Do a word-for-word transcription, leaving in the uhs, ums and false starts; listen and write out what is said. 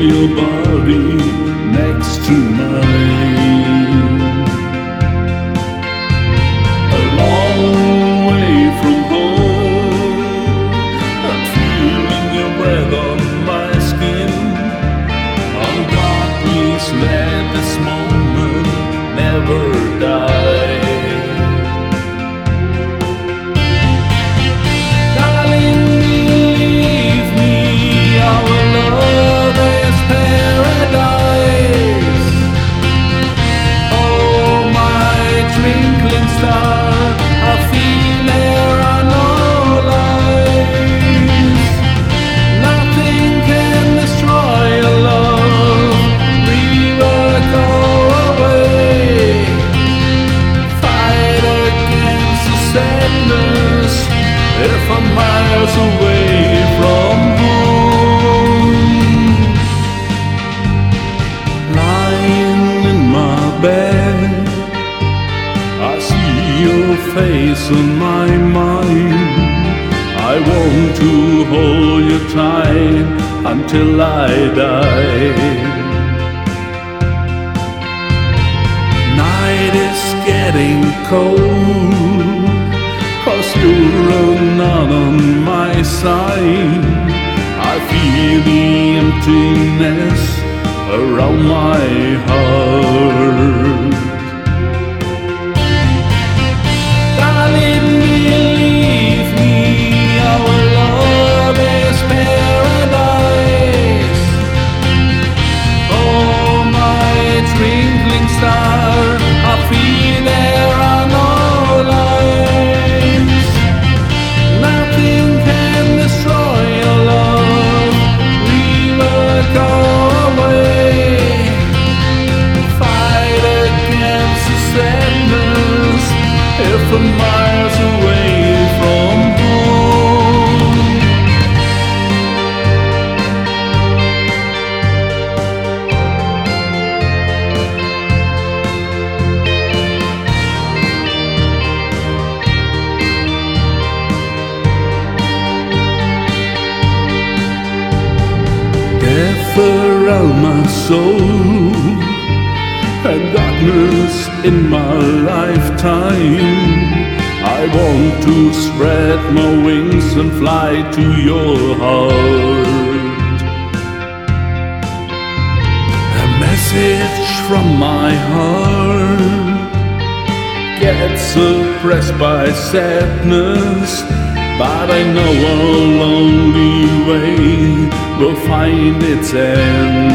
your body next to mine. A long way from home, I'm feeling your breath on my skin. Oh God, please let this moment never die. If I'm miles away from home, lying in my bed, I see your face on my mind. I want to hold you tight until I die. Night is getting cold, 'cause you're not on my side. I feel the emptiness around my heart. Darling, believe me, our love is paradise. Oh, my twinkling star, I feel there are no lies. Nothing can destroy your love. We will go away, fight against the sadness if I'm miles away from home. Death around my soul and darkness in my lifetime. I want to spread my wings and fly to your heart. A message from my heart gets suppressed by sadness, but I know a lonely way will find its end.